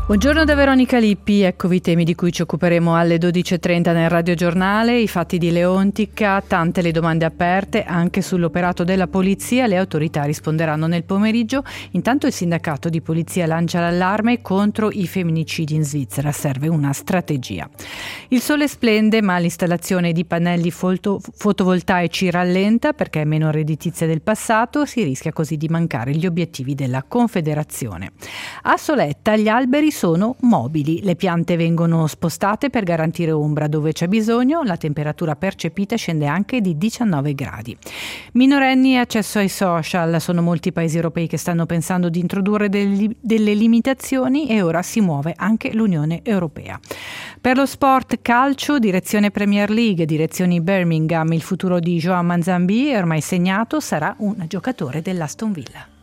Buongiorno da Veronica Lippi, eccovi i temi di cui ci occuperemo alle 12.30 nel radiogiornale, i fatti di Leontica, tante le domande aperte anche sull'operato della polizia, le autorità risponderanno nel pomeriggio, intanto il sindacato di polizia lancia l'allarme contro i femminicidi in Svizzera, serve una strategia. Il sole splende ma l'installazione di pannelli fotovoltaici rallenta perché è meno redditizia del passato, si rischia così di mancare gli obiettivi della Confederazione. A Soletta gli alberi sono mobili, le piante vengono spostate per garantire ombra dove c'è bisogno, la temperatura percepita scende anche di 19 gradi. Minorenni e accesso ai social, sono molti paesi europei che stanno pensando di introdurre delle limitazioni e ora si muove anche l'Unione Europea. Per lo sport calcio, direzione Premier League, direzioni Birmingham, il futuro di Joao Manzambi è ormai segnato, sarà un giocatore dell'Aston Villa.